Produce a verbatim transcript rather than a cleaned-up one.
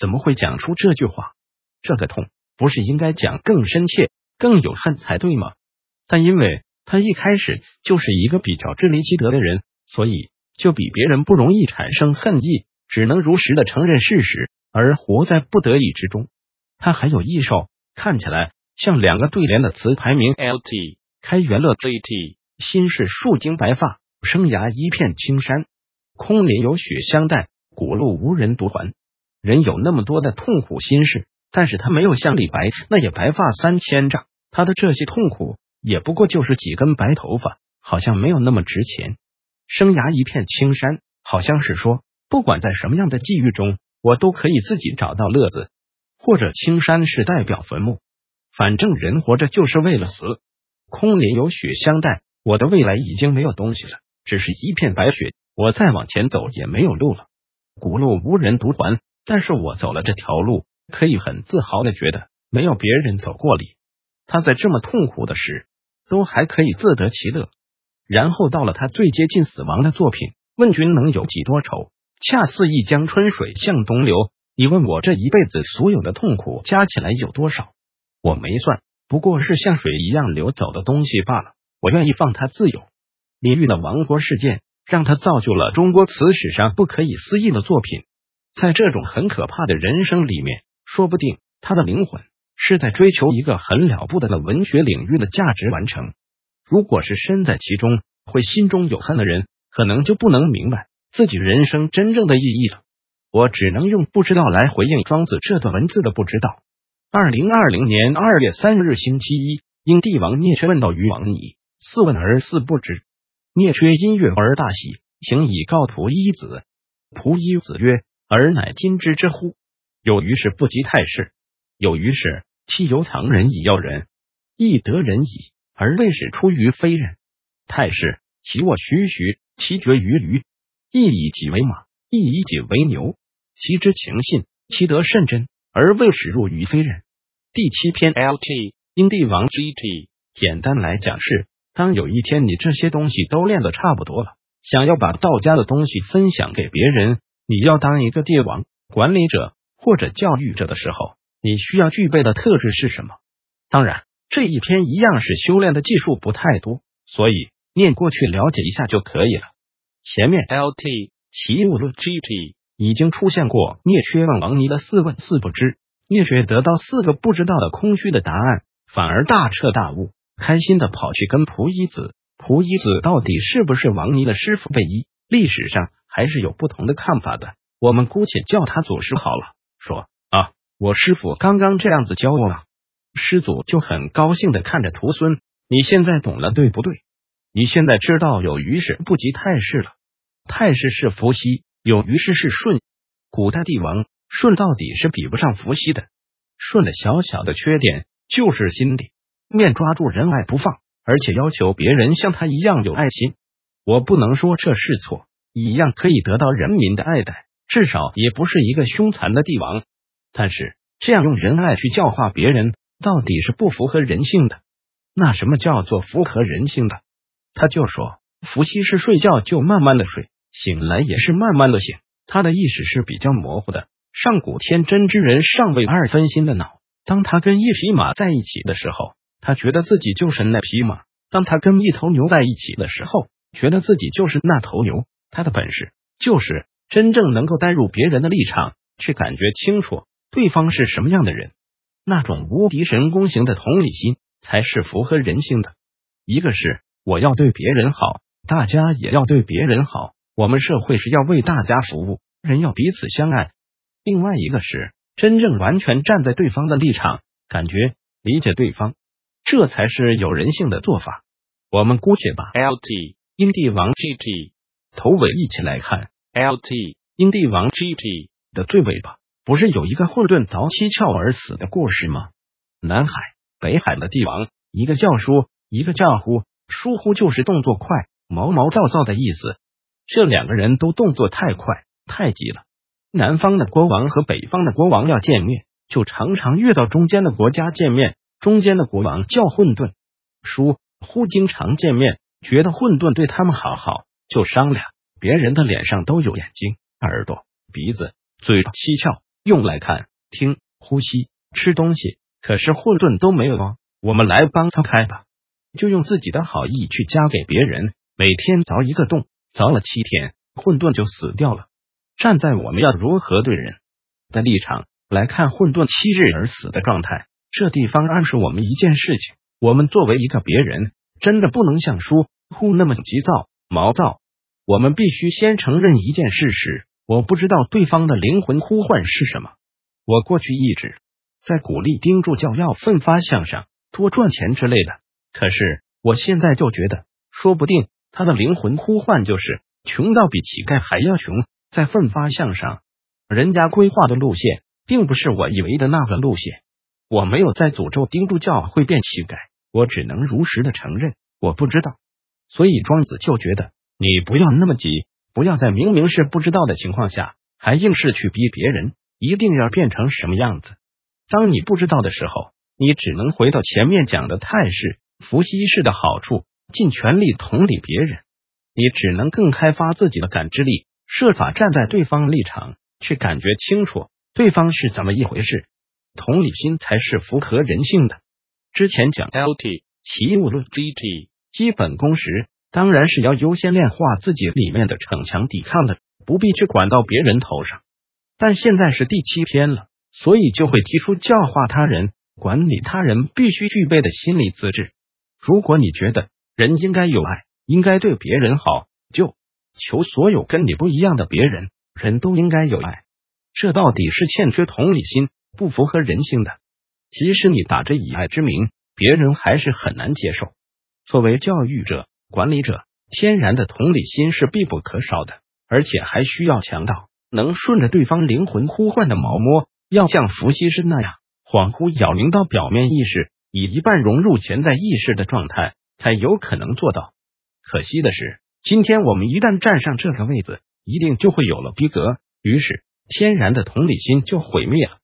怎么会讲出这句话？这个痛不是应该讲更深切、更有恨才对吗？但因为他一开始就是一个比较智力积德的人，所以就比别人不容易产生恨意，只能如实的承认事实，而活在不得已之中。他还有异兽，看起来像两个对联的词牌名 L T 开元乐 G T， 心是树茎白发，生涯一片青山，空林有雪相待，古路无人独还。人有那么多的痛苦心事，但是他没有像李白那也白发三千丈，他的这些痛苦也不过就是几根白头发，好像没有那么值钱。生涯一片青山，好像是说不管在什么样的际遇中，我都可以自己找到乐子，或者青山是代表坟墓，反正人活着就是为了死。空林有雪相待，我的未来已经没有东西了，只是一片白雪，我再往前走也没有路了。古路无人独还，但是我走了这条路，可以很自豪的觉得没有别人走过里。他在这么痛苦的时，都还可以自得其乐。然后到了他最接近死亡的作品，问君能有几多愁，恰似一江春水向东流。你问我这一辈子所有的痛苦加起来有多少，我没算，不过是像水一样流走的东西罢了。我愿意放他自由。李煜的亡国事件让他造就了中国词史上不可以思议的作品。在这种很可怕的人生里面，说不定他的灵魂是在追求一个很了不得的文学领域的价值完成。如果是身在其中会心中有恨的人，可能就不能明白自己人生真正的意义了。我只能用不知道来回应庄子这段文字的不知道。二零二零年二月三日星期一，因帝王聂缺问道于王矣，四问而四不知。聂缺因悦而大喜，行以告仆衣子。仆衣子曰：尔乃今之之乎？有于是不及太师，有于是其犹藏人以要人，亦得人矣，而未始出于非人。太师其卧徐徐，其决于驴，亦以己为马，亦以己为牛，其之情信，其德甚真，而未始入于非人。第七篇 L T 因帝王 G T， 简单来讲是，当有一天你这些东西都练得差不多了，想要把道家的东西分享给别人，你要当一个帝王、管理者或者教育者的时候，你需要具备的特质是什么？当然，这一篇一样是修炼的技术不太多，所以念过去了解一下就可以了。前面 L T 齐物论 G T 已经出现过聂缺问王尼的四问四不知，聂缺得到四个不知道的空虚的答案，反而大彻大悟，开心的跑去跟仆衣子。仆衣子到底是不是王尼的师傅贝衣，历史上还是有不同的看法的，我们姑且叫他祖师好了。说啊，我师傅刚刚这样子教我了。师祖就很高兴的看着徒孙，你现在懂了对不对？你现在知道有于是不及太师了。太师是伏羲，有于是是舜。古代帝王舜到底是比不上伏羲的。舜的小小的缺点就是心里面抓住人爱不放，而且要求别人像他一样有爱心。我不能说这是错，一样可以得到人民的爱戴，至少也不是一个凶残的帝王。但是这样用仁爱去教化别人，到底是不符合人性的。那什么叫做符合人性的？他就说伏羲是睡觉就慢慢的睡，醒来也是慢慢的醒，他的意识是比较模糊的。上古天真之人尚未二分心的脑，当他跟一匹马在一起的时候，他觉得自己就是那匹马；当他跟一头牛在一起的时候，觉得自己就是那头牛。他的本事就是真正能够带入别人的立场，去感觉清楚对方是什么样的人。那种无敌神功型的同理心才是符合人性的。一个是我要对别人好，大家也要对别人好，我们社会是要为大家服务，人要彼此相爱。另外一个是真正完全站在对方的立场，感觉理解对方，这才是有人性的做法。我们姑且把 L T 因帝王 G T 头尾一起来看。 L T 因帝王 G T 的最尾巴不是有一个混沌凿七窍而死的故事吗？南海、北海的帝王，一个叫舒，一个叫呼。舒呼就是动作快、毛毛躁躁的意思。这两个人都动作太快、太急了。南方的国王和北方的国王要见面，就常常遇到中间的国家见面，中间的国王叫混沌。舒呼经常见面，觉得混沌对他们好好，就商量，别人的脸上都有眼睛、耳朵、鼻子、嘴、七窍， 用来看、听、呼吸、吃东西，可是混沌都没有哦。我们来帮他开吧，就用自己的好意去加给别人，每天凿一个洞，凿了七天，混沌就死掉了。站在我们要如何对人的立场来看混沌七日而死的状态，这地方暗示我们一件事情：我们作为一个别人，真的不能像疏忽那么急躁、毛躁。我们必须先承认一件事实：我不知道对方的灵魂呼唤是什么。我过去一直在鼓励盯住教要奋发向上，多赚钱之类的，可是我现在就觉得，说不定他的灵魂呼唤就是穷到比乞丐还要穷，在奋发向上。人家规划的路线并不是我以为的那个路线。我没有在诅咒盯住教会变乞丐，我只能如实的承认我不知道。所以庄子就觉得，你不要那么急，不要在明明是不知道的情况下还硬是去逼别人一定要变成什么样子。当你不知道的时候，你只能回到前面讲的泰式、伏羲式的好处，尽全力同理别人。你只能更开发自己的感知力，设法站在对方立场去感觉清楚对方是怎么一回事。同理心才是符合人性的。之前讲 L T 齐物论 G T 基本公识，当然是要优先炼化自己里面的逞强抵抗的，不必去管到别人头上。但现在是第七篇了，所以就会提出教化他人、管理他人必须具备的心理资质。如果你觉得人应该有爱，应该对别人好，就求所有跟你不一样的别人，人都应该有爱。这到底是欠缺同理心，不符合人性的。即使你打着以爱之名，别人还是很难接受。作为教育者、管理者，天然的同理心是必不可少的，而且还需要强到能顺着对方灵魂呼唤的毛摸，要像伏羲氏那样恍惚杳灵到表面意识，以一半融入潜在意识的状态，才有可能做到。可惜的是，今天我们一旦站上这个位子，一定就会有了逼格，于是天然的同理心就毁灭了。